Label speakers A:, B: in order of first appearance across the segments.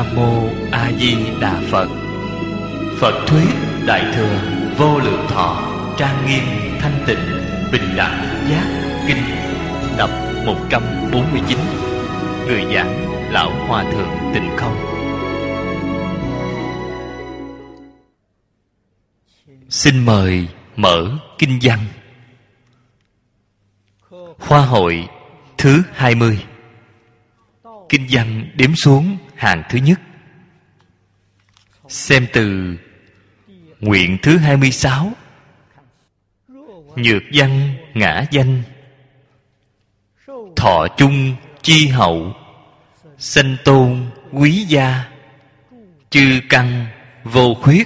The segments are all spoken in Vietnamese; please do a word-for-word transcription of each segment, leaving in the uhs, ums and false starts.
A: Nam Mô A Di Đà Phật. Phật thuyết Đại thừa vô lượng thọ trang nghiêm thanh tịnh bình đẳng giác kinh. Tập một trăm bốn mươi chín. Người giảng Lão Hòa Thượng Tịnh Không. Xin mời mở kinh văn. Khoa hội thứ hai mươi. Kinh văn đếm xuống hàng thứ nhất. Xem từ nguyện thứ hai mươi sáu. Nhược văn ngã danh, thọ trung chi hậu, sanh tôn quý gia, chư căn vô khuyết.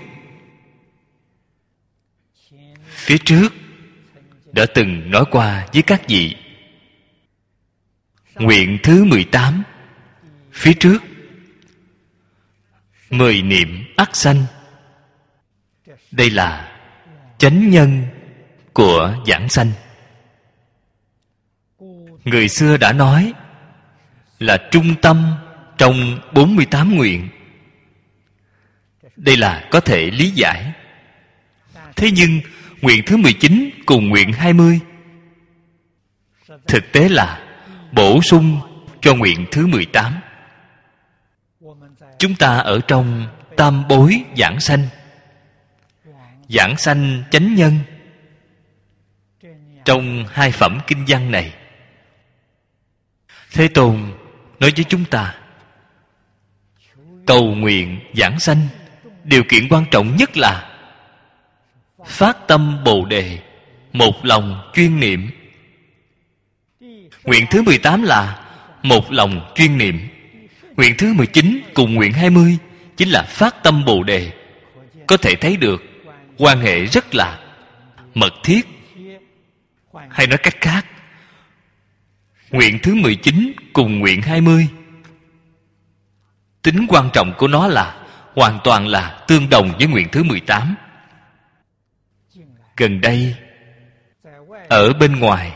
A: Phía trước đã từng nói qua với các vị. Nguyện thứ mười tám. Phía trước mười niệm ắt sanh. Đây là chánh nhân của giảng sanh. Người xưa đã nói là trung tâm trong bốn mươi tám nguyện. Đây là có thể lý giải. Thế nhưng nguyện thứ mười chín cùng nguyện hai mươi thực tế là bổ sung cho nguyện thứ mười tám. Chúng ta ở trong tam bối giảng sanh, giảng sanh chánh nhân, trong hai phẩm kinh văn này, Thế Tôn nói với chúng ta, cầu nguyện giảng sanh, điều kiện quan trọng nhất là phát tâm Bồ Đề, một lòng chuyên niệm. Nguyện thứ mười tám là một lòng chuyên niệm. Nguyện thứ mười chín cùng nguyện hai mươi chính là phát tâm Bồ Đề. Có thể thấy được quan hệ rất là mật thiết. Hay nói cách khác, nguyện thứ mười chín cùng nguyện hai mươi, tính quan trọng của nó là hoàn toàn là tương đồng với nguyện thứ mười tám. Gần đây, ở bên ngoài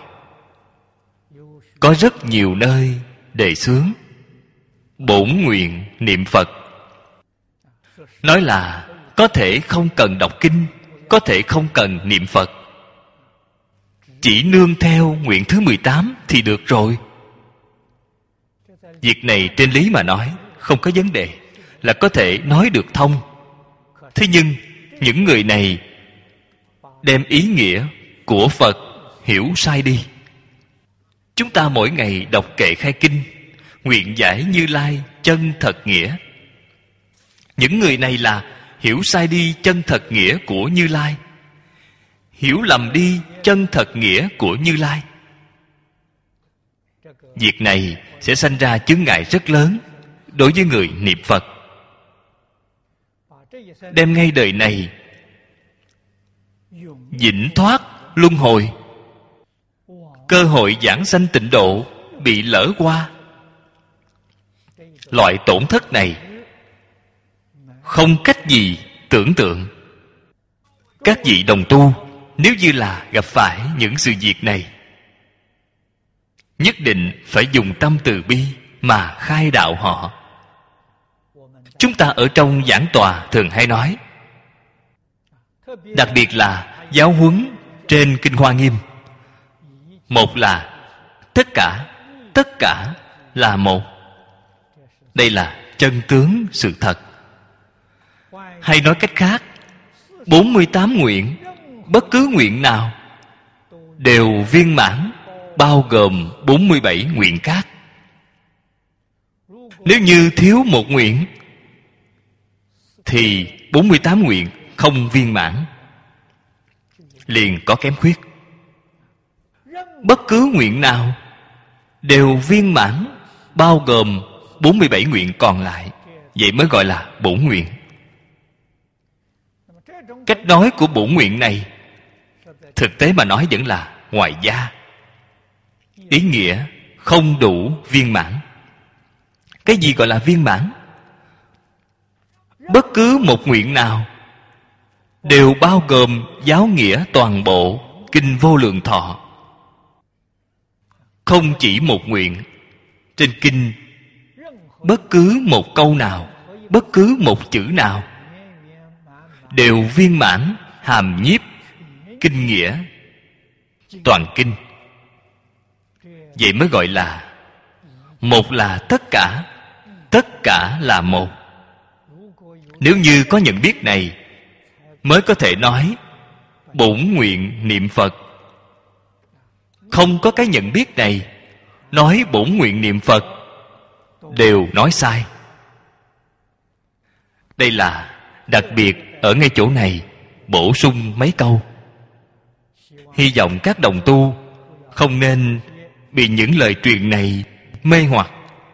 A: có rất nhiều nơi đề xướng bổn nguyện niệm Phật. Nói là có thể không cần đọc kinh, có thể không cần niệm Phật, chỉ nương theo nguyện thứ mười tám thì được rồi. Việc này trên lý mà nói không có vấn đề, là có thể nói được thông. Thế nhưng những người này đem ý nghĩa của Phật hiểu sai đi. Chúng ta mỗi ngày đọc kệ khai kinh, nguyện giải Như Lai chân thật nghĩa. Những người này là hiểu sai đi chân thật nghĩa của Như Lai, hiểu lầm đi chân thật nghĩa của Như Lai. Việc này sẽ sanh ra chướng ngại rất lớn đối với người niệm Phật. Đem ngay đời này vĩnh thoát luân hồi, cơ hội giảng sanh tịnh độ bị lỡ qua. Loại tổn thất này không cách gì tưởng tượng. Các vị đồng tu nếu như là gặp phải những sự việc này, nhất định phải dùng tâm từ bi mà khai đạo họ. Chúng ta ở trong giảng tòa thường hay nói, đặc biệt là giáo huấn trên Kinh Hoa Nghiêm, một là tất cả, tất cả là một. Đây là chân tướng sự thật. Hay nói cách khác, bốn mươi tám nguyện, bất cứ nguyện nào đều viên mãn, bao gồm bốn mươi bảy nguyện khác. Nếu như thiếu một nguyện thì bốn mươi tám nguyện không viên mãn, liền có kém khuyết. Bất cứ nguyện nào đều viên mãn, bao gồm bốn mươi bảy nguyện còn lại. Vậy mới gọi là bổn nguyện. Cách nói của bổn nguyện này, thực tế mà nói vẫn là ngoài gia. Ý nghĩa không đủ viên mãn. Cái gì gọi là viên mãn? Bất cứ một nguyện nào đều bao gồm giáo nghĩa toàn bộ Kinh Vô Lượng Thọ. Không chỉ một nguyện. Trên kinh bất cứ một câu nào bất cứ một chữ nào đều viên mãn hàm nhiếp kinh nghĩa toàn kinh. Vậy mới gọi là một là tất cả, tất cả là một. Nếu như có nhận biết này, mới có thể nói bổn nguyện niệm Phật. Không có cái nhận biết này, nói bổn nguyện niệm Phật đều nói sai. Đây là đặc biệt ở ngay chỗ này bổ sung mấy câu. Hy vọng các đồng tu không nên bị những lời truyền này mê hoặc,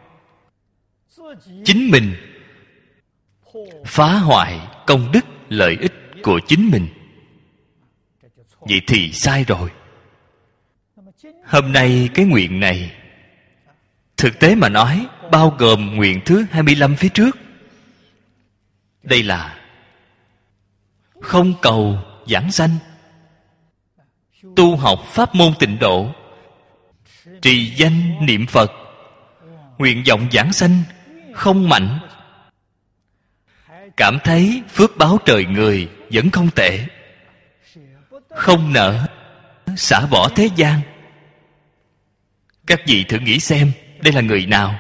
A: chính mình phá hoại công đức lợi ích của chính mình. Vậy thì sai rồi. Hôm nay cái nguyện này, thực tế mà nói, bao gồm nguyện thứ hai mươi lăm phía trước. Đây là không cầu giảng sanh, tu học pháp môn tịnh độ, trì danh niệm Phật, nguyện vọng giảng sanh không mạnh, cảm thấy phước báo trời người vẫn không tệ, không nỡ xả bỏ thế gian. Các vị thử nghĩ xem, đây là người nào?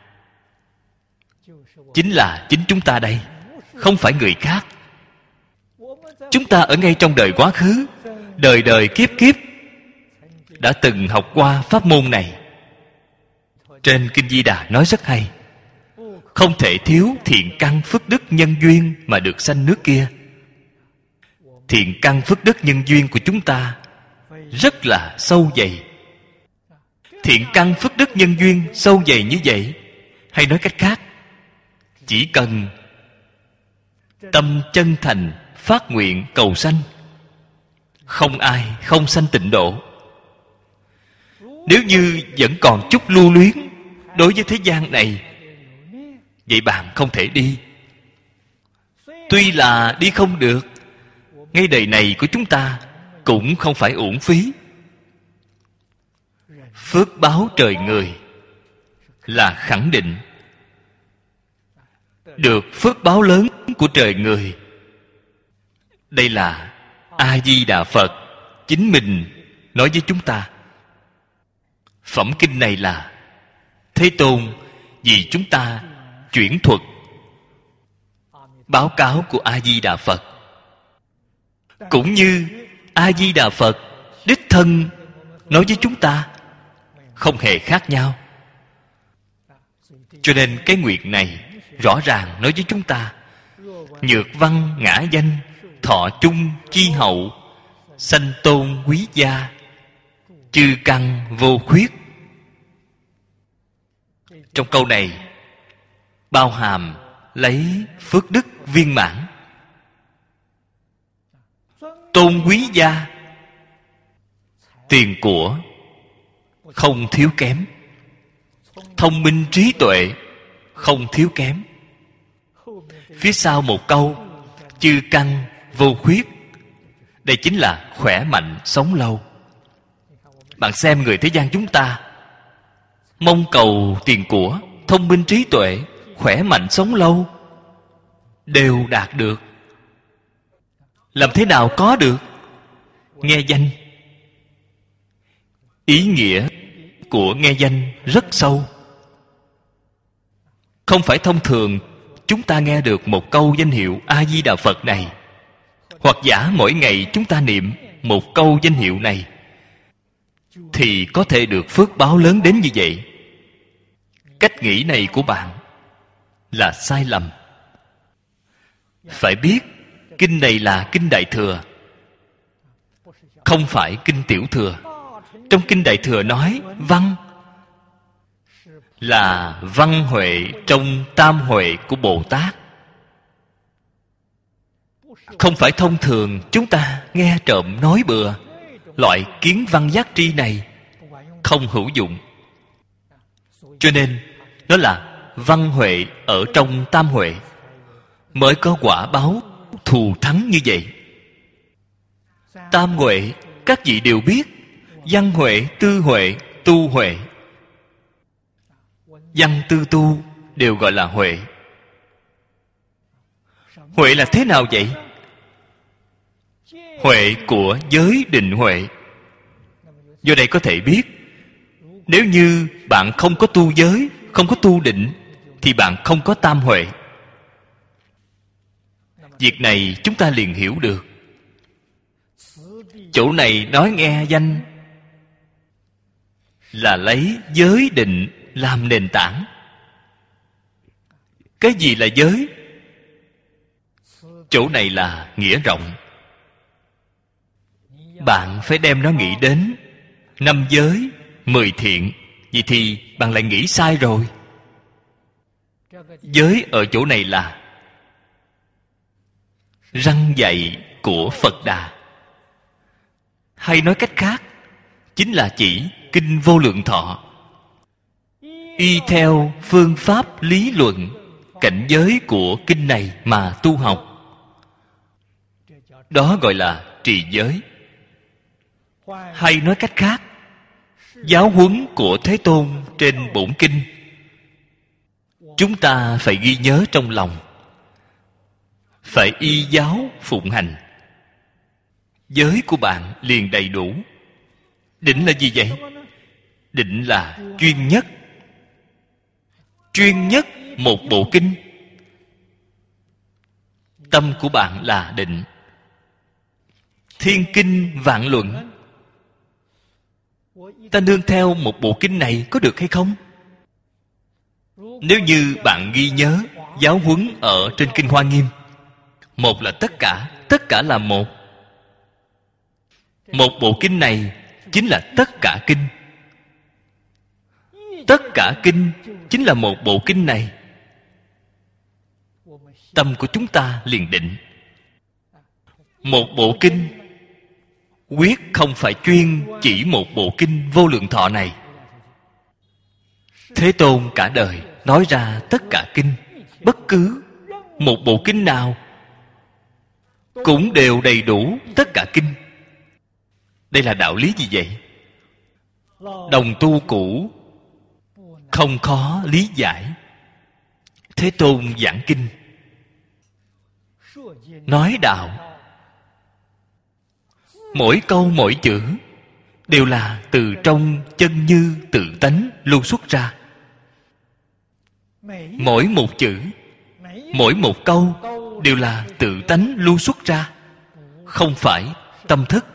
A: Chính là chính chúng ta đây, không phải người khác. Chúng ta ở ngay trong đời quá khứ, đời đời kiếp kiếp đã từng học qua pháp môn này. Trên Kinh Di Đà nói rất hay, không thể thiếu thiện căn phước đức nhân duyên mà được sanh nước kia. Thiện căn phước đức nhân duyên của chúng ta rất là sâu dày. Thiện căn phước đức nhân duyên sâu dày như vậy, hay nói cách khác, chỉ cần tâm chân thành phát nguyện cầu sanh, không ai không sanh tịnh độ. Nếu như vẫn còn chút lưu luyến đối với thế gian này, vậy bạn không thể đi. Tuy là đi không được, ngay đời này của chúng ta cũng không phải uổng phí. Phước báo trời người là khẳng định. Được phước báo lớn của trời người, đây là A Di Đà Phật chính mình nói với chúng ta. Phẩm kinh này là Thế Tôn vì chúng ta chuyển thuật báo cáo của A Di Đà Phật, cũng như A Di Đà Phật đích thân nói với chúng ta, không hề khác nhau. Cho nên cái nguyện này rõ ràng nói với chúng ta: nhược văn ngã danh, thọ trung chi hậu, sanh tôn quý gia, chư căn vô khuyết. Trong câu này bao hàm lấy phước đức viên mãn. Tôn quý gia, tiền của không thiếu kém, thông minh trí tuệ không thiếu kém. Phía sau một câu chư căn vô khuyết, đây chính là khỏe mạnh sống lâu. Bạn xem người thế gian chúng ta mong cầu tiền của, thông minh trí tuệ, khỏe mạnh sống lâu, đều đạt được. Làm thế nào có được? Nghe danh. Ý nghĩa của nghe danh rất sâu. Không phải thông thường chúng ta nghe được một câu danh hiệu A Di Đà Phật này, hoặc giả mỗi ngày chúng ta niệm một câu danh hiệu này, thì có thể được phước báo lớn đến như vậy. Cách nghĩ này của bạn là sai lầm. Phải biết kinh này là kinh Đại Thừa, không phải kinh Tiểu Thừa. Trong kinh Đại Thừa nói văn là văn huệ trong tam huệ của Bồ Tát, không phải thông thường chúng ta nghe trộm nói bừa. Loại kiến văn giác tri này không hữu dụng. Cho nên nó là văn huệ ở trong tam huệ, mới có quả báo thù thắng như vậy. Tam huệ các vị đều biết, văn huệ, tư huệ, tu huệ. Văn tư tu đều gọi là huệ. Huệ là thế nào vậy? Huệ của giới định huệ. Do đây có thể biết, nếu như bạn không có tu giới, không có tu định, thì bạn không có tam huệ. Việc này chúng ta liền hiểu được. Chỗ này nói nghe danh là lấy giới định làm nền tảng. Cái gì là giới? Chỗ này là nghĩa rộng. Bạn phải đem nó nghĩ đến năm giới, mười thiện. Vậy thì bạn lại nghĩ sai rồi. Giới ở chỗ này là răn dạy của Phật Đà. Hay nói cách khác, chính là chỉ Kinh Vô Lượng Thọ. Y theo phương pháp lý luận cảnh giới của kinh này mà tu học, đó gọi là trì giới. Hay nói cách khác, giáo huấn của Thế Tôn trên bổn kinh chúng ta phải ghi nhớ trong lòng, phải y giáo phụng hành. Giới của bạn liền đầy đủ. Định là gì vậy? Định là chuyên nhất. Chuyên nhất một bộ kinh. Tâm của bạn là định. Thiên kinh vạn luận, ta nương theo một bộ kinh này có được hay không? Nếu như bạn ghi nhớ giáo huấn ở trên Kinh Hoa Nghiêm, một là tất cả, tất cả là một. Một bộ kinh này chính là tất cả kinh. Tất cả kinh chính là một bộ kinh này. Tâm của chúng ta liền định. Một bộ kinh quyết không phải chuyên chỉ một bộ kinh Vô Lượng Thọ này. Thế Tôn cả đời nói ra tất cả kinh, bất cứ một bộ kinh nào cũng đều đầy đủ tất cả kinh. Đây là đạo lý gì vậy? Đồng tu cũ không khó lý giải. Thế Tôn giảng kinh, nói đạo, mỗi câu mỗi chữ đều là từ trong chân như tự tánh lưu xuất ra. Mỗi một chữ, mỗi một câu đều là tự tánh lưu xuất ra, không phải tâm thức.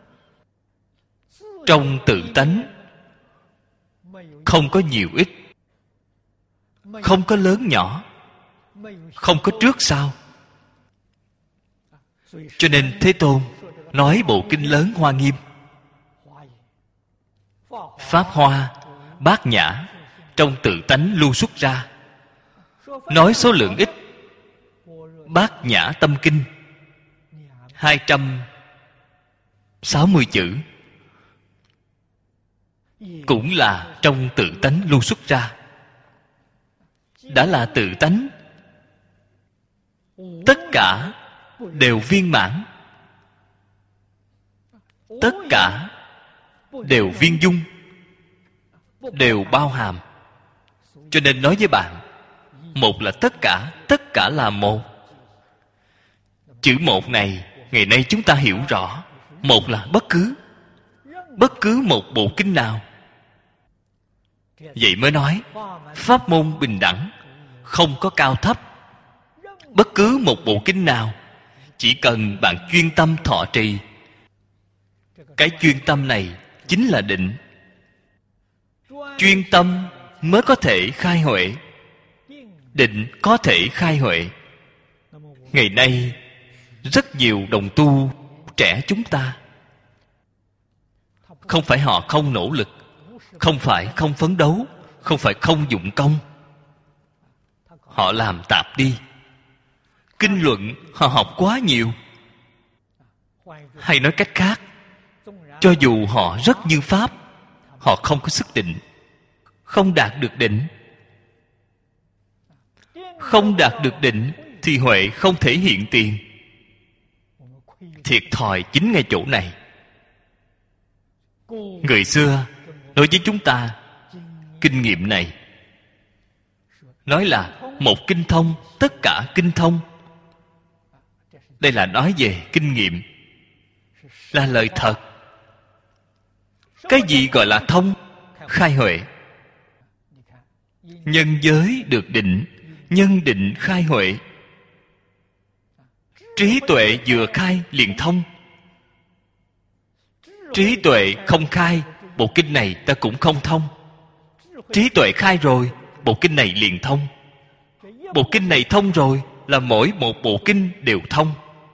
A: Trong tự tánh không có nhiều ít, không có lớn nhỏ, không có trước sau. Cho nên Thế Tôn nói bộ kinh lớn Hoa Nghiêm, Pháp Hoa, Bát Nhã trong tự tánh lưu xuất ra. Nói số lượng ít, Bát Nhã Tâm Kinh hai trăm sáu mươi chữ, cũng là trong tự tánh lưu xuất ra. Đã là tự tánh, tất cả đều viên mãn, tất cả đều viên dung, đều bao hàm. Cho nên nói với bạn, một là tất cả, tất cả là một. Chữ một này ngày nay chúng ta hiểu rõ. Một là bất cứ, bất cứ một bộ kinh nào. Vậy mới nói pháp môn bình đẳng, không có cao thấp. Bất cứ một bộ kinh nào, chỉ cần bạn chuyên tâm thọ trì, cái chuyên tâm này chính là định. Chuyên tâm mới có thể khai huệ, định có thể khai huệ. Ngày nay rất nhiều đồng tu trẻ chúng ta, không phải họ không nỗ lực, không phải không phấn đấu, không phải không dụng công. Họ làm tạp đi. Kinh luận họ học quá nhiều. Hay nói cách khác, cho dù họ rất như Pháp, họ không có sức định, không đạt được định. Không đạt được định thì huệ không thể hiện tiền. Thiệt thòi chính ngay chỗ này. Người xưa nói với chúng ta kinh nghiệm này, nói là một kinh thông, tất cả kinh thông. Đây là nói về kinh nghiệm, là lời thật. Cái gì gọi là thông? Khai huệ. Nhân giới được định, nhân định khai huệ. Trí tuệ vừa khai liền thông. Trí tuệ không khai, bộ kinh này ta cũng không thông. Trí tuệ khai rồi, bộ kinh này liền thông. Bộ kinh này thông rồi là mỗi một bộ kinh đều thông.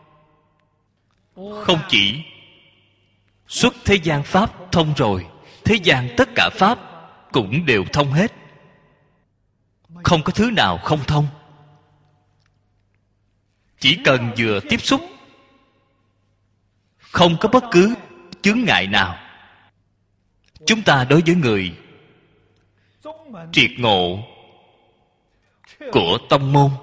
A: Không chỉ xuất thế gian pháp thông rồi, thế gian tất cả pháp cũng đều thông hết. Không có thứ nào không thông. Chỉ cần vừa tiếp xúc, không có bất cứ chướng ngại nào. Chúng ta đối với người triệt ngộ của tông môn,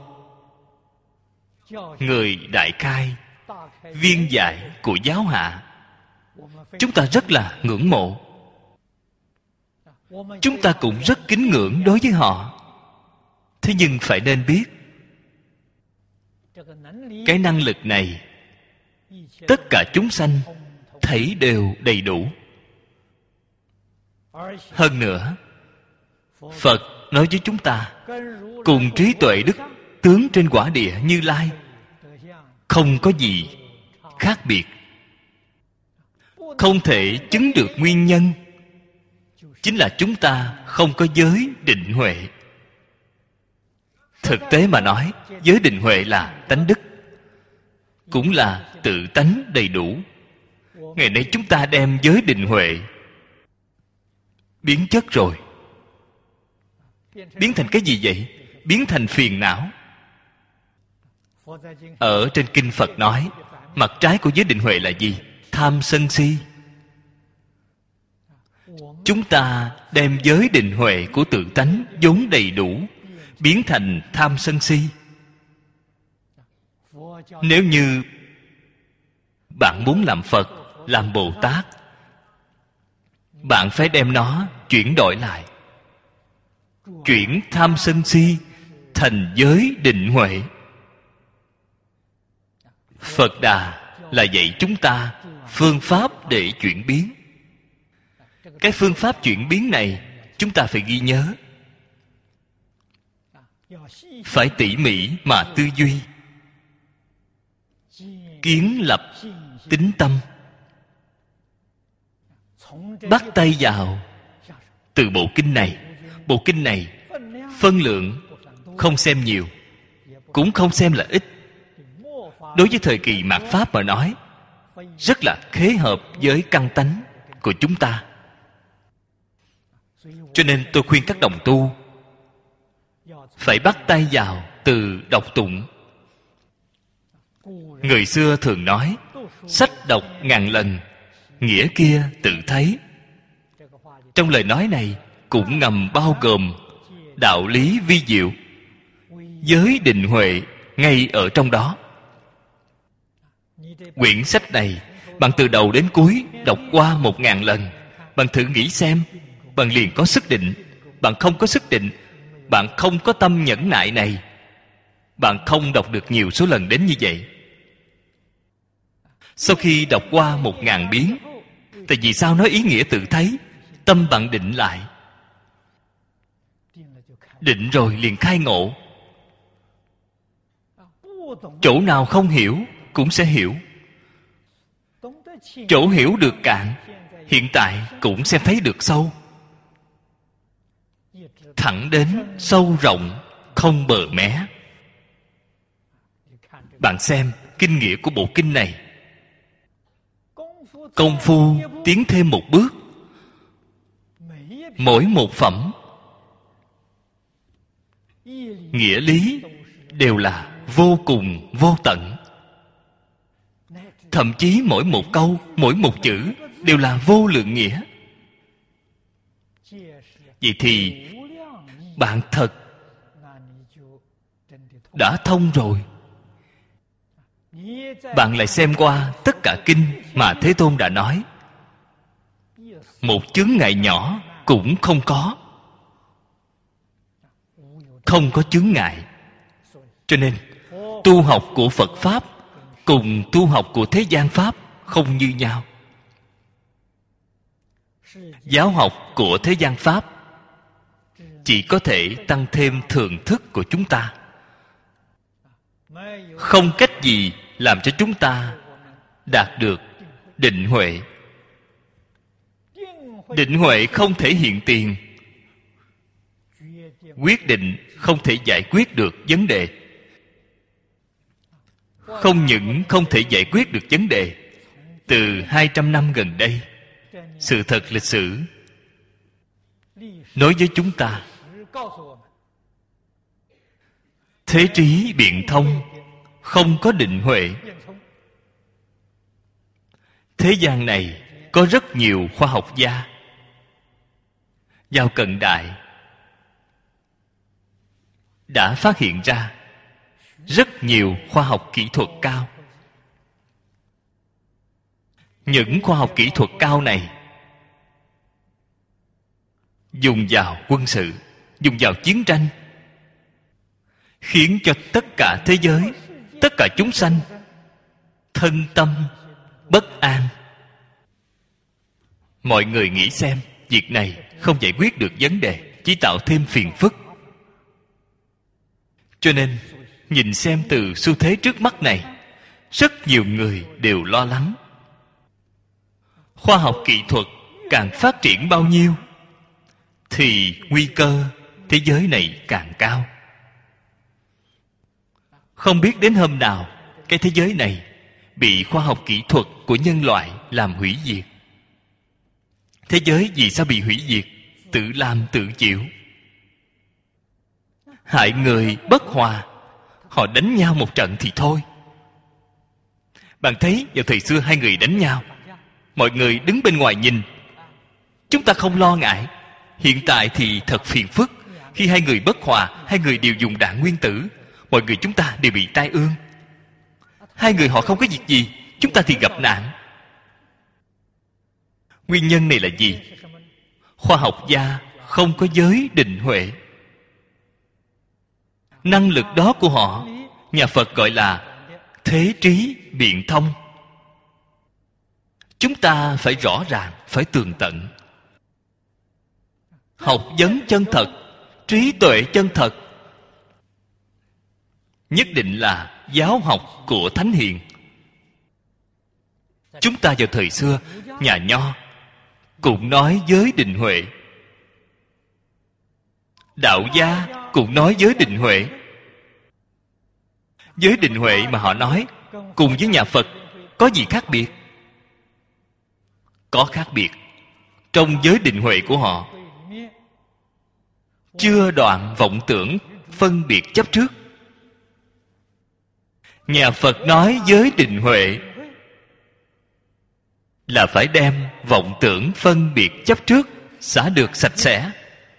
A: người đại khai viên giải của giáo hạ, chúng ta rất là ngưỡng mộ. Chúng ta cũng rất kính ngưỡng đối với họ. Thế nhưng phải nên biết, cái năng lực này tất cả chúng sanh thấy đều đầy đủ. Hơn nữa, Phật nói với chúng ta, cùng trí tuệ đức tướng trên quả địa Như Lai không có gì khác biệt. Không thể chứng được nguyên nhân chính là chúng ta không có giới định huệ. Thực tế mà nói, giới định huệ là tánh đức, cũng là tự tánh đầy đủ. Ngày nay chúng ta đem giới định huệ biến chất rồi. Biến thành cái gì vậy? Biến thành phiền não. Ở trên kinh Phật nói, mặt trái của giới định huệ là gì? Tham sân si. Chúng ta đem giới định huệ của tự tánh vốn đầy đủ biến thành tham sân si. Nếu như bạn muốn làm Phật, làm Bồ Tát, bạn phải đem nó chuyển đổi lại, chuyển tham sân si thành giới định huệ. Phật Đà là dạy chúng ta phương pháp để chuyển biến. Cái phương pháp chuyển biến này chúng ta phải ghi nhớ, phải tỉ mỉ mà tư duy, kiến lập tín tâm, bắt tay vào từ bộ kinh này. Bộ kinh này phân lượng không xem nhiều, cũng không xem là ít. Đối với thời kỳ mạt Pháp mà nói, rất là khế hợp với căn tánh của chúng ta. Cho nên tôi khuyên các đồng tu phải bắt tay vào từ đọc tụng. Người xưa thường nói, sách đọc ngàn lần, nghĩa kia tự thấy. Trong lời nói này cũng ngầm bao gồm đạo lý vi diệu, giới định huệ ngay ở trong đó. Quyển sách này bạn từ đầu đến cuối đọc qua một ngàn lần, bạn thử nghĩ xem, bạn liền có sức định. Bạn không có sức định, bạn không có tâm nhẫn nại này, bạn không đọc được nhiều số lần đến như vậy. Sau khi đọc qua một ngàn biến, tại vì sao nói ý nghĩa tự thấy? Tâm bạn định lại, định rồi liền khai ngộ. Chỗ nào không hiểu cũng sẽ hiểu. Chỗ hiểu được cạn, hiện tại cũng sẽ thấy được sâu. Thẳng đến sâu rộng không bờ mé. Bạn xem kinh nghĩa của bộ kinh này, công phu tiến thêm một bước, mỗi một phẩm nghĩa lý đều là vô cùng vô tận. Thậm chí mỗi một câu, mỗi một chữ đều là vô lượng nghĩa. Vậy thì bạn thật đã thông rồi. Bạn lại xem qua tất cả kinh mà Thế Tôn đã nói, một chướng ngại nhỏ cũng không có. Không có chướng ngại. Cho nên tu học của Phật Pháp cùng tu học của thế gian pháp không như nhau. Giáo học của thế gian pháp chỉ có thể tăng thêm thưởng thức của chúng ta, không cách gì làm cho chúng ta đạt được định huệ. Định huệ không thể hiện tiền, quyết định không thể giải quyết được vấn đề. Không những không thể giải quyết được vấn đề, từ hai trăm năm gần đây, sự thật lịch sử nói với chúng ta, thế trí biện thông, không có định huệ. Thế gian này có rất nhiều khoa học gia. Vào cận đại đã phát hiện ra rất nhiều khoa học kỹ thuật cao. Những khoa học kỹ thuật cao này dùng vào quân sự, dùng vào chiến tranh, khiến cho tất cả thế giới, tất cả chúng sanh thân tâm bất an. Mọi người nghĩ xem, việc này không giải quyết được vấn đề, chỉ tạo thêm phiền phức. Cho nên nhìn xem từ xu thế trước mắt này, rất nhiều người đều lo lắng. Khoa học kỹ thuật càng phát triển bao nhiêu thì nguy cơ thế giới này càng cao. Không biết đến hôm nào cái thế giới này bị khoa học kỹ thuật của nhân loại làm hủy diệt. Thế giới vì sao bị hủy diệt? Tự làm tự chịu. Hại người bất hòa, họ đánh nhau một trận thì thôi. Bạn thấy vào thời xưa hai người đánh nhau, mọi người đứng bên ngoài nhìn, chúng ta không lo ngại. Hiện tại thì thật phiền phức. Khi hai người bất hòa, hai người đều dùng đạn nguyên tử, mọi người chúng ta đều bị tai ương. Hai người họ không có việc gì, chúng ta thì gặp nạn. Nguyên nhân này là gì? Khoa học gia không có giới định huệ. Năng lực đó của họ, nhà Phật gọi là thế trí biện thông. Chúng ta phải rõ ràng, phải tường tận. Học vấn chân thật, trí tuệ chân thật, nhất định là giáo học của Thánh Hiền. Chúng ta vào thời xưa, nhà Nho cũng nói giới định huệ, đạo gia cũng nói giới định huệ. Giới định huệ mà họ nói cùng với nhà Phật có gì khác biệt? Có khác biệt. Trong giới định huệ của họ chưa đoạn vọng tưởng phân biệt chấp trước. Nhà Phật nói giới định huệ là phải đem vọng tưởng phân biệt chấp trước xả được sạch sẽ.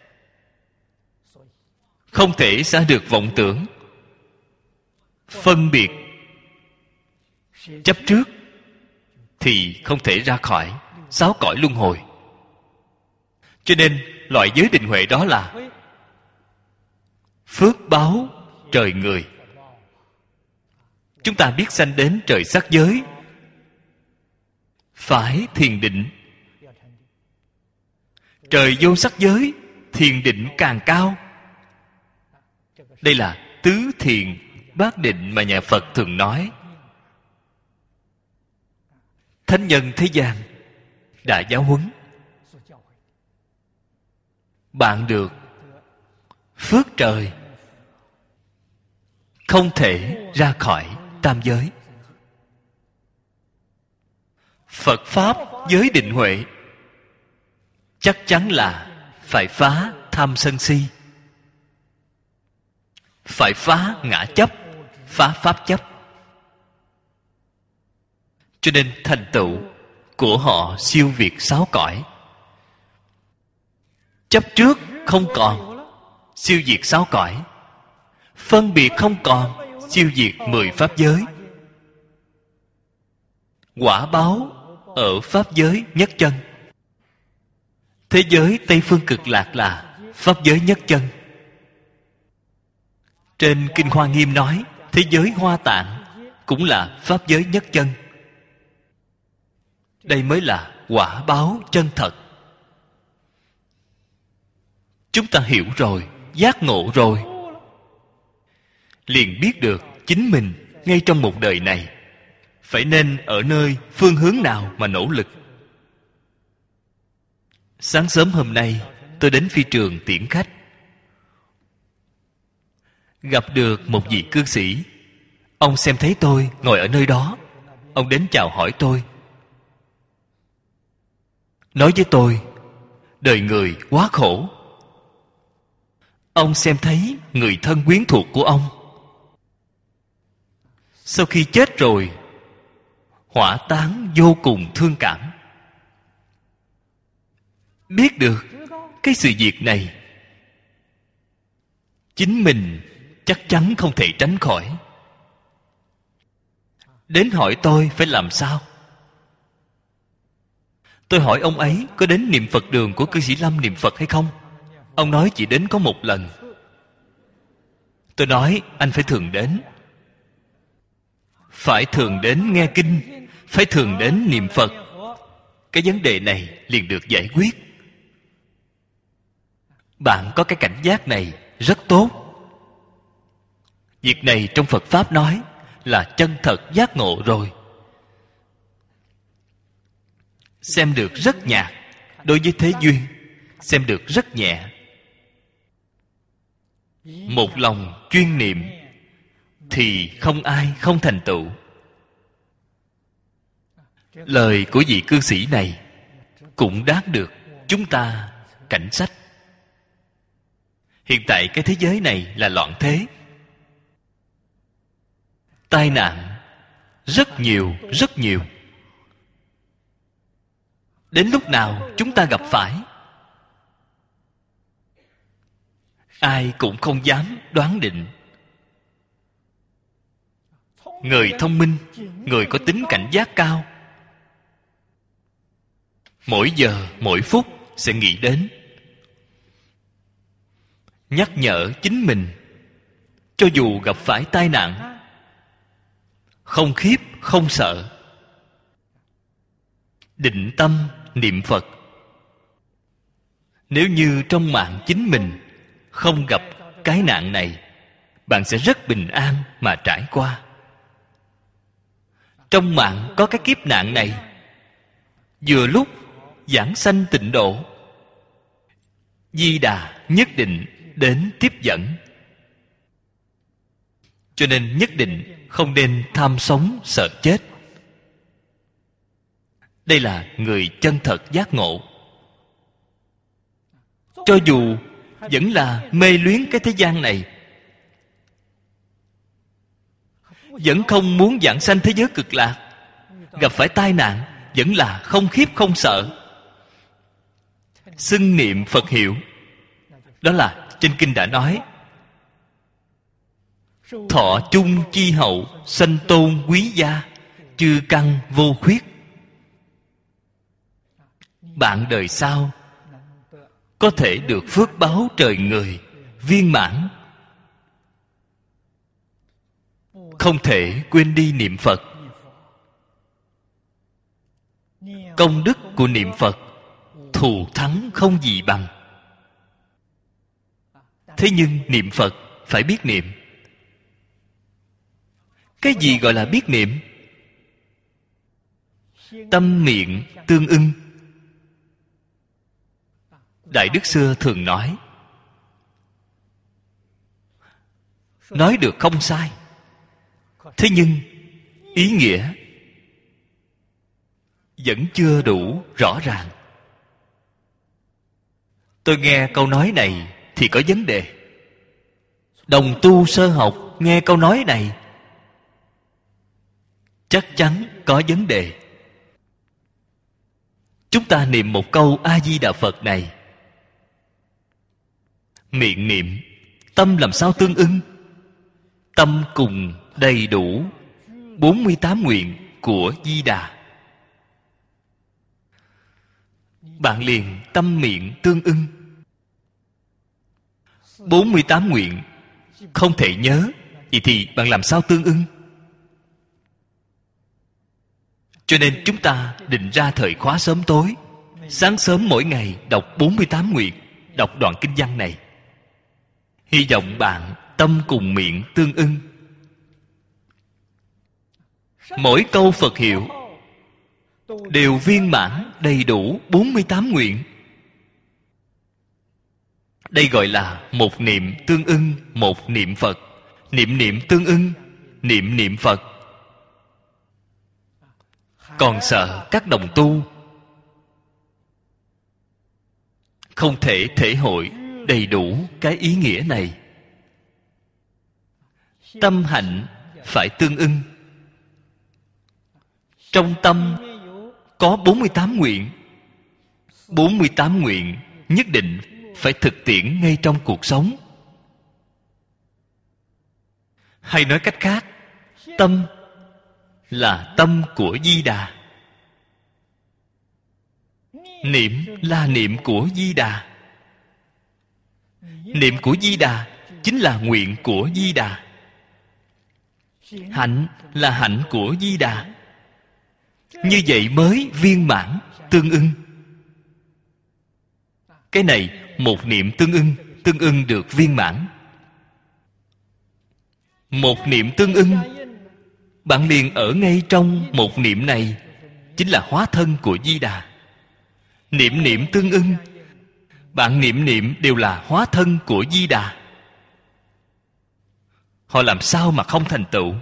A: Không thể xả được vọng tưởng phân biệt chấp trước thì không thể ra khỏi sáu cõi luân hồi. Cho nên loại giới định huệ đó là phước báo trời người. Chúng ta biết sanh đến trời sắc giới phải thiền định. Trời vô sắc giới thiền định càng cao. Đây là tứ thiền bát định mà nhà Phật thường nói. Thánh nhân thế gian đã giáo huấn bạn được phước trời, không thể ra khỏi tam giới. Phật Pháp giới định huệ chắc chắn là phải phá tham sân si, phải phá ngã chấp, phá pháp chấp. Cho nên thành tựu của họ siêu việt sáu cõi. Chấp trước không còn, siêu diệt sáu cõi. Phân biệt không còn, siêu diệt mười pháp giới. Quả báo ở pháp giới nhất chân. Thế giới Tây Phương Cực Lạc là pháp giới nhất chân. Trên Kinh Hoa Nghiêm nói thế giới Hoa Tạng cũng là pháp giới nhất chân. Đây mới là quả báo chân thật. Chúng ta hiểu rồi, giác ngộ rồi, liền biết được chính mình ngay trong một đời này phải nên ở nơi phương hướng nào mà nỗ lực. Sáng sớm hôm nay tôi đến phi trường tiễn khách, gặp được một vị cư sĩ. Ông xem thấy tôi ngồi ở nơi đó, ông đến chào hỏi tôi, nói với tôi đời người quá khổ. Ông xem thấy người thân quyến thuộc của ông sau khi chết rồi hỏa táng, vô cùng thương cảm. Biết được cái sự việc này, chính mình chắc chắn không thể tránh khỏi. Đến hỏi tôi phải làm sao. Tôi hỏi ông ấy có đến niệm Phật đường của cư sĩ Lâm niệm Phật hay không. Ông nói chỉ đến có một lần. Tôi nói anh phải thường đến, phải thường đến nghe kinh, phải thường đến niệm Phật. Cái vấn đề này liền được giải quyết. Bạn có cái cảnh giác này rất tốt. Việc này trong Phật Pháp nói là chân thật giác ngộ rồi. Xem được rất nhạt. Đối với thế duyên xem được rất nhẹ. Một lòng chuyên niệm thì không ai không thành tựu. Lời của vị cư sĩ này cũng đáng được chúng ta cảnh sách. Hiện tại cái thế giới này là loạn thế, tai nạn rất nhiều rất nhiều. Đến lúc nào chúng ta gặp phải, ai cũng không dám đoán định. Người thông minh, người có tính cảnh giác cao, mỗi giờ mỗi phút sẽ nghĩ đến, nhắc nhở chính mình. Cho dù gặp phải tai nạn, không khiếp không sợ, định tâm niệm Phật. Nếu như trong mạng chính mình không gặp cái nạn này, bạn sẽ rất bình an mà trải qua. Trong mạng có cái kiếp nạn này, vừa lúc giảng sanh tịnh độ, Di Đà nhất định đến tiếp dẫn. Cho nên nhất định không nên tham sống sợ chết. Đây là người chân thật giác ngộ. Cho dù vẫn là mê luyến cái thế gian này, vẫn không muốn vãng sanh thế giới cực lạc, gặp phải tai nạn vẫn là không khiếp không sợ, xưng niệm Phật hiệu. Đó là trên kinh đã nói: thọ chung chi hậu, sanh tôn quý gia, chư căn vô khuyết. Bạn đời sau có thể được phước báo trời người viên mãn, không thể quên đi niệm Phật. Công đức của niệm Phật thù thắng không gì bằng. Thế nhưng niệm Phật phải biết niệm. Cái gì gọi là biết niệm? Tâm miệng tương ưng. Đại Đức xưa thường nói, nói được không sai, thế nhưng ý nghĩa vẫn chưa đủ rõ ràng. Tôi nghe câu nói này thì có vấn đề. Đồng tu sơ học nghe câu nói này chắc chắn có vấn đề. Chúng ta niệm một câu A-di-đà Phật này, miệng niệm, tâm làm sao tương ưng? Tâm cùng đầy đủ bốn mươi tám nguyện của Di Đà, bạn liền tâm miệng tương ưng. bốn mươi tám nguyện không thể nhớ, vậy thì bạn làm sao tương ưng? Cho nên chúng ta định ra thời khóa sớm tối. Sáng sớm mỗi ngày đọc bốn mươi tám nguyện, đọc đoạn kinh văn này. Hy vọng bạn tâm cùng miệng tương ưng. Mỗi câu Phật hiệu đều viên mãn đầy đủ bốn mươi tám nguyện. Đây gọi là một niệm tương ưng, một niệm Phật. Niệm niệm tương ưng, niệm niệm Phật. Còn sợ các đồng tu không thể thể hội đầy đủ cái ý nghĩa này. Tâm hạnh phải tương ưng. Trong tâm có bốn mươi tám nguyện. bốn mươi tám nguyện nhất định phải thực tiễn ngay trong cuộc sống. Hay nói cách khác, tâm là tâm của Di Đà. Niệm là niệm của Di Đà. Niệm của Di Đà chính là nguyện của Di Đà. Hạnh là hạnh của Di Đà. Như vậy mới viên mãn, tương ưng. Cái này một niệm tương ưng, tương ưng được viên mãn. Một niệm tương ưng, bạn liền ở ngay trong một niệm này, chính là hóa thân của Di Đà. Niệm niệm tương ưng, bạn niệm niệm đều là hóa thân của Di Đà. Họ làm sao mà không thành tựu?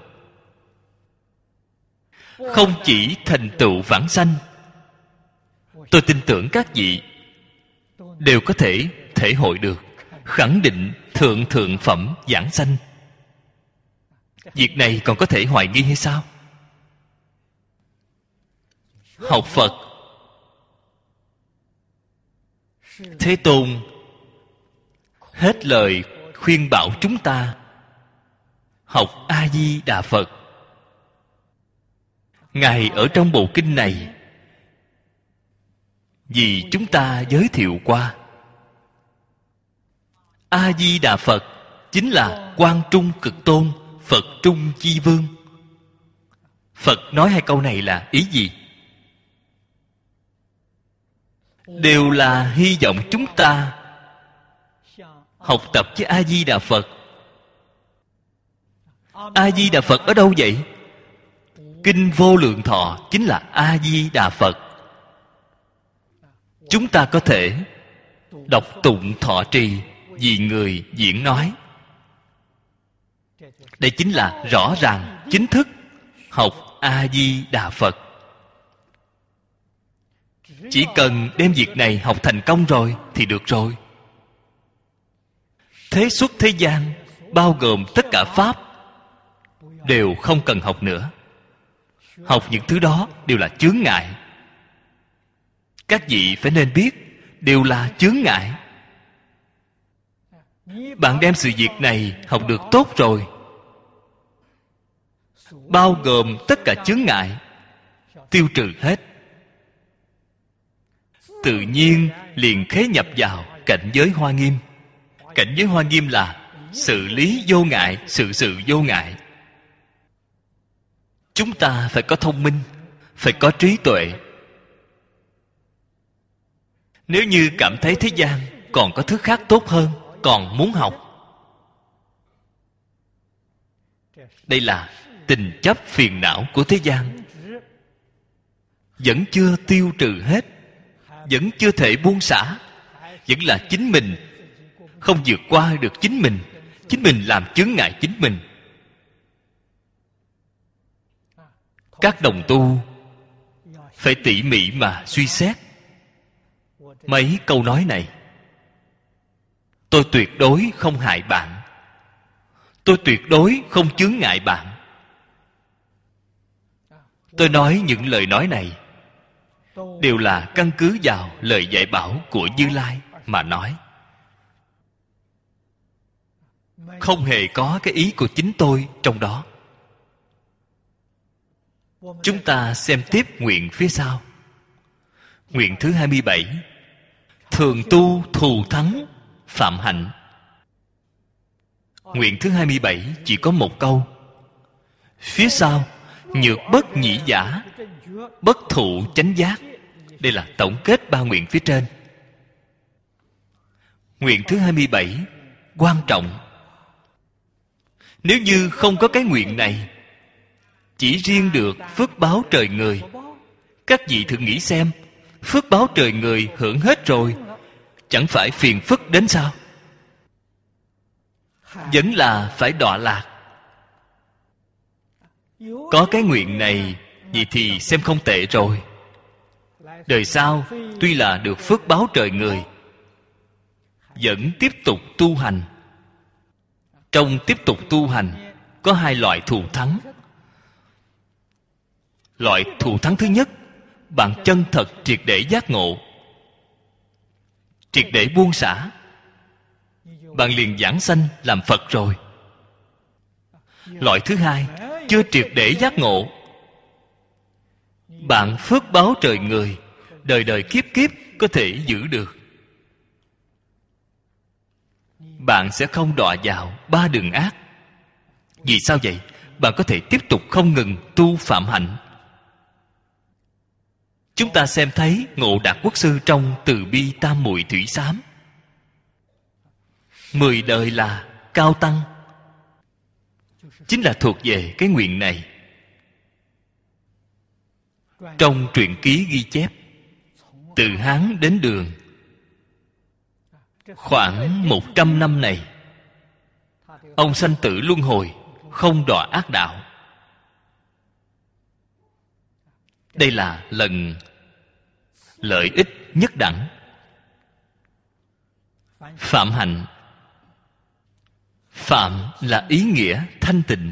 A: Không chỉ thành tựu vãng sanh, tôi tin tưởng các vị đều có thể thể hội được, khẳng định thượng thượng phẩm vãng sanh. Việc này còn có thể hoài nghi hay sao? Học Phật, Thế Tôn hết lời khuyên bảo chúng ta học A-di-đà Phật. Ngài ở trong bộ kinh này vì chúng ta giới thiệu qua, A-di-đà Phật chính là Quang Trung Cực Tôn, Phật Trung Chi Vương. Phật nói hai câu này là ý gì? Đều là hy vọng chúng ta học tập với A-di-đà Phật. A-di-đà Phật ở đâu vậy? Kinh Vô Lượng Thọ chính là A-di-đà Phật. Chúng ta có thể đọc tụng thọ trì vì người diễn nói. Đây chính là rõ ràng chính thức học A-di-đà Phật. Chỉ cần đem việc này học thành công rồi thì được rồi. Thế xuất thế gian bao gồm tất cả pháp đều không cần học nữa. Học những thứ đó đều là chướng ngại. Các vị phải nên biết, đều là chướng ngại. Bạn đem sự việc này học được tốt rồi, bao gồm tất cả chướng ngại, tiêu trừ hết, tự nhiên liền khế nhập vào cảnh giới Hoa Nghiêm. Cảnh giới Hoa Nghiêm là sự lý vô ngại, sự sự vô ngại. Chúng ta phải có thông minh, phải có trí tuệ. Nếu như cảm thấy thế gian còn có thứ khác tốt hơn, còn muốn học, đây là tình chấp phiền não của thế gian, vẫn chưa tiêu trừ hết, vẫn chưa thể buông xả, vẫn là chính mình không vượt qua được chính mình, chính mình làm chướng ngại chính mình. Các đồng tu phải tỉ mỉ mà suy xét mấy câu nói này. Tôi tuyệt đối không hại bạn, tôi tuyệt đối không chướng ngại bạn. Tôi nói những lời nói này đều là căn cứ vào lời dạy bảo của Như Lai mà nói, không hề có cái ý của chính tôi trong đó. Chúng ta xem tiếp nguyện phía sau. Nguyện thứ hai mươi bảy: thường tu thù thắng phạm hạnh. Nguyện thứ hai mươi bảy chỉ có một câu, phía sau nhược bất nhĩ giả, bất thụ chánh giác. Đây là tổng kết ba nguyện phía trên. Nguyện thứ hai mươi bảy quan trọng. Nếu như không có cái nguyện này, chỉ riêng được phước báo trời người, các vị thử nghĩ xem, phước báo trời người hưởng hết rồi, chẳng phải phiền phức đến sao? Vẫn là phải đọa lạc. Có cái nguyện này, vậy thì xem không tệ rồi. Đời sau tuy là được phước báo trời người, vẫn tiếp tục tu hành. Trong tiếp tục tu hành có hai loại thù thắng. Loại thù thắng thứ nhất, bạn chân thật triệt để giác ngộ, triệt để buông xả, bạn liền vãng sanh làm Phật rồi. Loại thứ hai, chưa triệt để giác ngộ, bạn phước báo trời người, đời đời kiếp kiếp có thể giữ được. Bạn sẽ không đọa vào ba đường ác. Vì sao vậy? Bạn có thể tiếp tục không ngừng tu phạm hạnh. Chúng ta xem thấy Ngộ Đạt Quốc Sư trong Từ Bi Tam Muội Thủy Xám, mười đời là cao tăng, chính là thuộc về cái nguyện này. Trong truyện ký ghi chép, từ Hán đến Đường, khoảng một trăm năm này, ông sanh tử luân hồi, không đọa ác đạo. Đây là lần lợi ích nhất đẳng. Phạm hạnh, phạm là ý nghĩa thanh tịnh.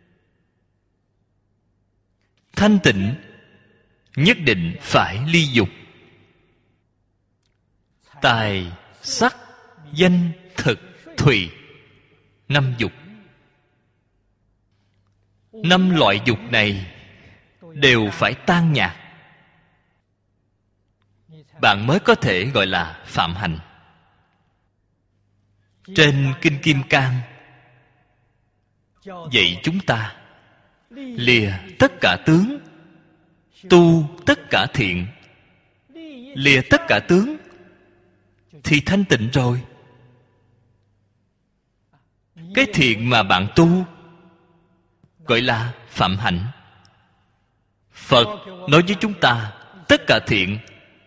A: Thanh tịnh nhất định phải ly dục. Tài, sắc, danh, thực, thùy, năm dục. Năm loại dục này đều phải tan nhạt, bạn mới có thể gọi là phạm hạnh. Trên Kinh Kim Cang dạy chúng ta lìa tất cả tướng, tu tất cả thiện. Lìa tất cả tướng thì thanh tịnh rồi. Cái thiện mà bạn tu gọi là phạm hạnh. Phật nói với chúng ta tất cả thiện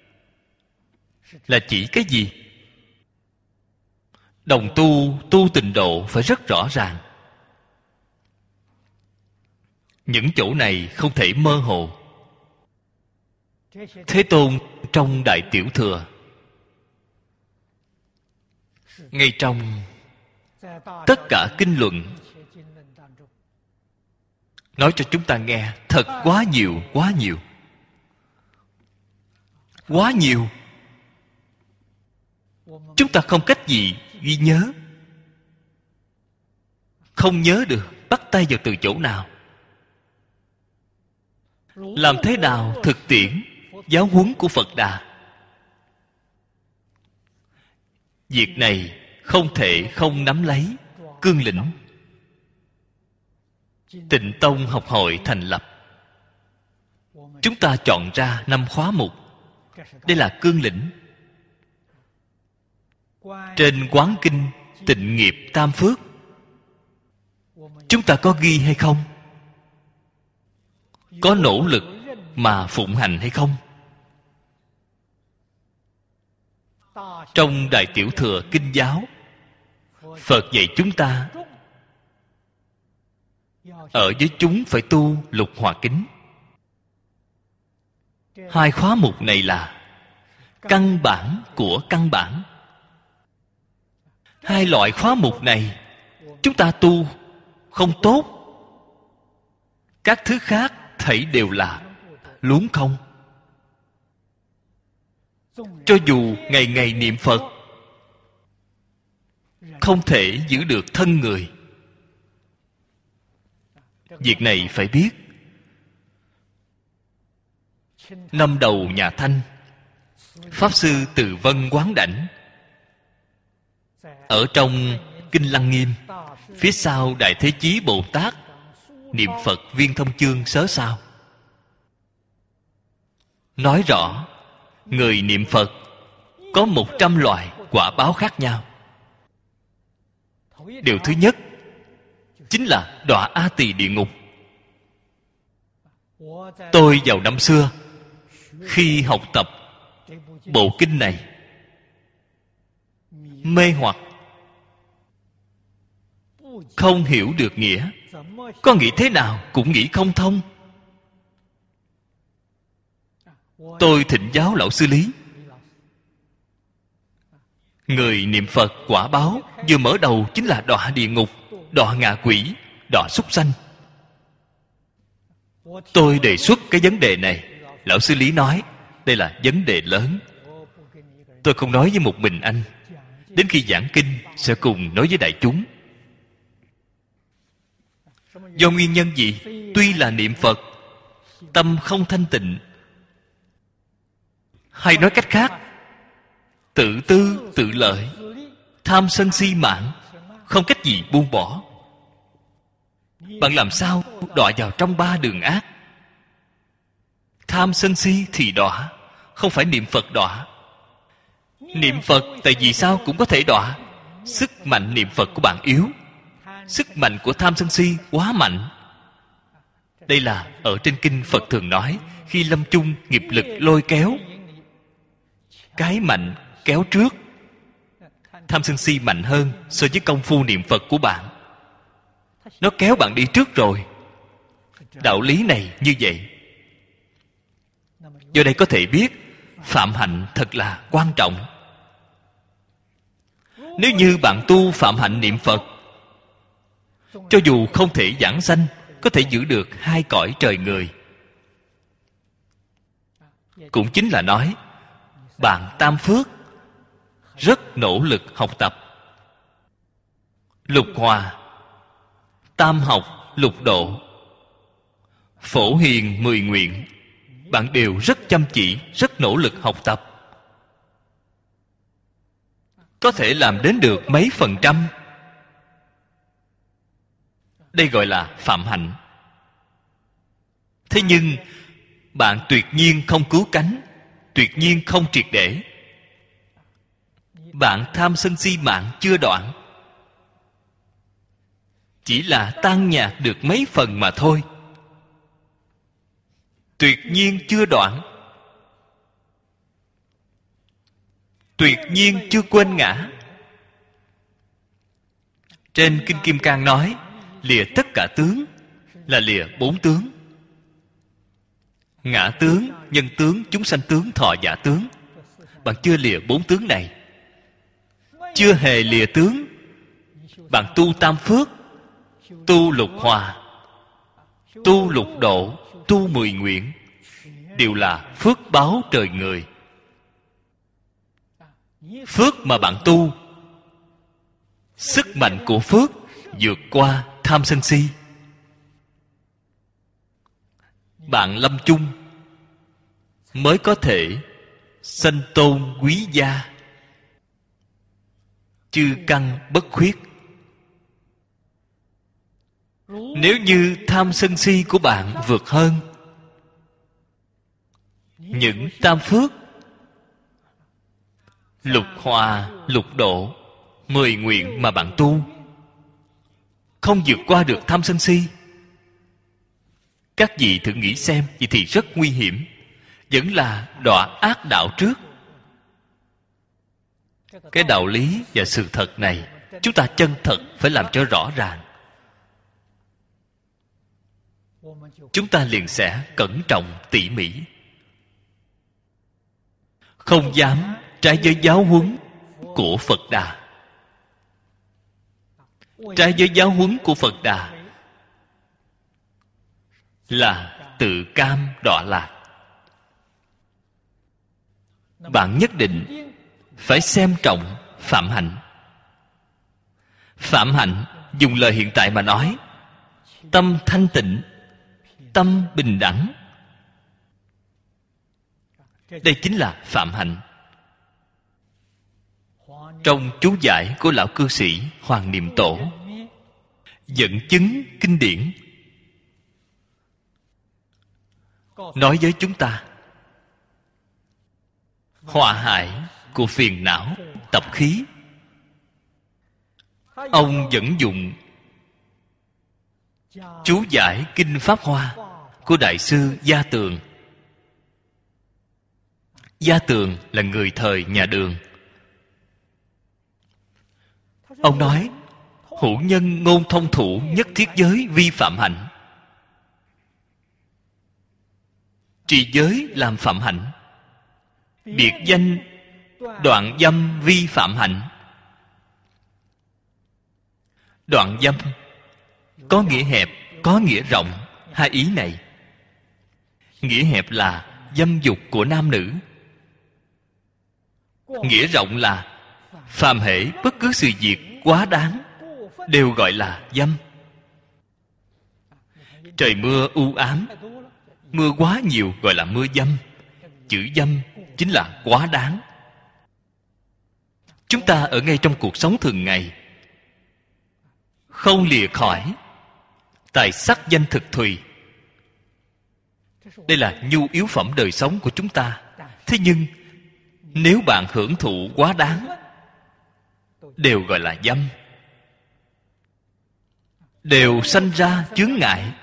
A: là chỉ cái gì? Đồng tu, tu tịnh độ phải rất rõ ràng. Những chỗ này không thể mơ hồ. Thế Tôn trong Đại Tiểu Thừa, ngay trong tất cả kinh luận, nói cho chúng ta nghe thật quá nhiều, quá nhiều, quá nhiều. Chúng ta không cách gì ghi nhớ, không nhớ được bắt tay vào từ chỗ nào. Làm thế nào thực tiễn giáo huấn của Phật Đà? Việc này không thể không nắm lấy cương lĩnh. Tịnh Tông học hội thành lập, chúng ta chọn ra năm khóa mục. Đây là cương lĩnh. Trên Quán Kinh Tịnh Nghiệp Tam Phước, chúng ta có ghi hay không? Có nỗ lực mà phụng hành hay không? Trong Đại Tiểu Thừa Kinh Giáo, Phật dạy chúng ta ở với chúng phải tu Lục Hòa Kính. Hai khóa mục này là căn bản của căn bản. Hai loại khóa mục này chúng ta tu không tốt, các thứ khác thảy đều là luống không. Cho dù ngày ngày niệm Phật, không thể giữ được thân người. Việc này phải biết. Năm đầu nhà Thanh, Pháp Sư Từ Vân Quán Đảnh ở trong Kinh Lăng Nghiêm, phía sau Đại Thế Chí Bồ Tát niệm Phật viên thông chương sớ sao? Nói rõ người niệm Phật có một trăm loại quả báo khác nhau. Điều thứ nhất chính là đọa A Tỳ địa ngục. Tôi vào năm xưa, khi học tập bộ kinh này, mê hoặc, không hiểu được nghĩa, có nghĩ thế nào cũng nghĩ không thông. Tôi thỉnh giáo lão sư Lý. Người niệm Phật quả báo vừa mở đầu chính là đọa địa ngục, đọa ngạ quỷ, đọa súc sanh. Tôi đề xuất cái vấn đề này. Lão sư Lý nói đây là vấn đề lớn. Tôi không nói với một mình anh. Đến khi giảng kinh sẽ cùng nói với đại chúng. Do nguyên nhân gì? Tuy là niệm Phật, tâm không thanh tịnh. Hay nói cách khác, tự tư tự lợi, tham sân si mạng, không cách gì buông bỏ. Bạn làm sao đọa vào trong ba đường ác? Tham sân si thì đọa, không phải niệm Phật đọa. Niệm Phật tại vì sao cũng có thể đọa. Sức mạnh niệm Phật của bạn yếu, sức mạnh của tham sân si quá mạnh. Đây là ở trên kinh Phật thường nói, khi lâm chung nghiệp lực lôi kéo, cái mạnh kéo trước. Tham sân si mạnh hơn so với công phu niệm Phật của bạn. Nó kéo bạn đi trước rồi. Đạo lý này như vậy. Do đây có thể biết phạm hạnh thật là quan trọng. Nếu như bạn tu phạm hạnh niệm Phật, cho dù không thể giảng sanh, có thể giữ được hai cõi trời người. Cũng chính là nói bạn tam phước rất nỗ lực học tập. Lục hòa, tam học, lục độ, phổ hiền mười nguyện, bạn đều rất chăm chỉ, rất nỗ lực học tập. Có thể làm đến được mấy phần trăm. Đây gọi là phạm hạnh. Thế nhưng bạn tuyệt nhiên không cứu cánh, tuyệt nhiên không triệt để. Bạn tham sân si mạng chưa đoạn, chỉ là tan nhạt được mấy phần mà thôi. Tuyệt nhiên chưa đoạn, tuyệt nhiên chưa quên ngã. Trên Kinh Kim Cang nói, lìa tất cả tướng là lìa bốn tướng: ngã tướng, nhân tướng, chúng sanh tướng, thọ giả tướng. Bạn chưa lìa bốn tướng này, chưa hề lìa tướng. Bạn tu tam phước, tu lục hòa, tu lục độ, tu mười nguyện, đều là phước báo trời người. Phước mà bạn tu, sức mạnh của phước vượt qua tham sân si. Bạn lâm chung mới có thể sanh tôn quý gia, chư căn bất khuyết. Nếu như tham sân si của bạn vượt hơn, những tam phước, lục hòa, lục độ, mười nguyện mà bạn tu không vượt qua được tham sân si, các vị thử nghĩ xem, vậy thì rất nguy hiểm. Vẫn là đọa ác đạo trước. Cái đạo lý và sự thật này chúng ta chân thật phải làm cho rõ ràng. Chúng ta liền sẽ cẩn trọng tỉ mỉ, không dám trái với giáo huấn của Phật Đà. Trái với giáo huấn của Phật Đà là tự cam đọa lạc. Bạn nhất định phải xem trọng phạm hạnh. Phạm hạnh dùng lời hiện tại mà nói, tâm thanh tịnh, tâm bình đẳng, đây chính là phạm hạnh. Trong chú giải của lão cư sĩ Hoàng Niệm Tổ dẫn chứng kinh điển nói với chúng ta họa hại của phiền não tập khí. Ông vẫn dụng chú giải Kinh Pháp Hoa của Đại sư Gia Tường. Gia Tường là người thời nhà Đường. Ông nói hữu nhân ngôn thông thủ, nhất thiết giới vi phạm hạnh. Trì giới làm phạm hạnh, biệt danh đoạn dâm vi phạm hạnh. Đoạn dâm có nghĩa hẹp, có nghĩa rộng. Hai ý này, nghĩa hẹp là dâm dục của nam nữ, nghĩa rộng là phàm hễ bất cứ sự việc quá đáng đều gọi là dâm. Trời mưa u ám, mưa quá nhiều gọi là mưa dâm. Chữ dâm chính là quá đáng. Chúng ta ở ngay trong cuộc sống thường ngày không lìa khỏi tài sắc danh thực thùy. Đây là nhu yếu phẩm đời sống của chúng ta. Thế nhưng nếu bạn hưởng thụ quá đáng đều gọi là dâm, đều sanh ra chướng ngại.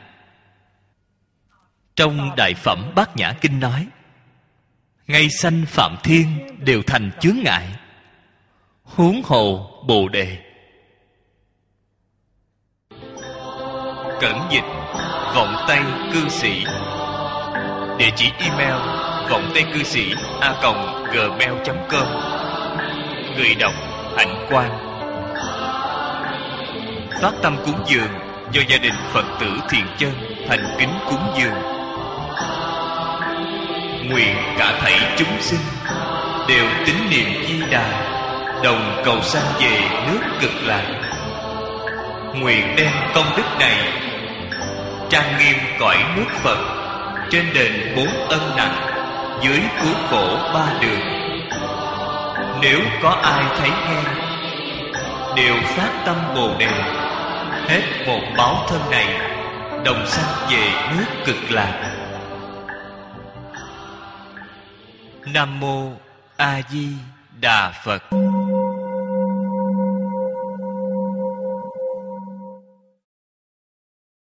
A: Trong Đại Phẩm Bát Nhã Kinh nói ngay sanh Phạm Thiên đều thành chướng ngại, huống hồ Bồ Đề. Cẩn dịch Vọng Tây Cư Sĩ. Địa chỉ email vọng tây cư sĩ a còng gmail chấm com. Người đọc Hạnh Quang. Phát tâm cúng dường do gia đình Phật tử Thiện Chân thành kính cúng dường. Nguyện cả thảy chúng sinh đều tín niệm Di Đà, đồng cầu sanh về nước Cực Lạc. Nguyện đem công đức này trang nghiêm cõi nước Phật, trên đền bốn ân nặng, dưới cứu khổ ba đường. Nếu có ai thấy nghe đều phát tâm Bồ Đề, hết một báo thân này đồng sanh về nước Cực Lạc. Nam mô A Di Đà Phật.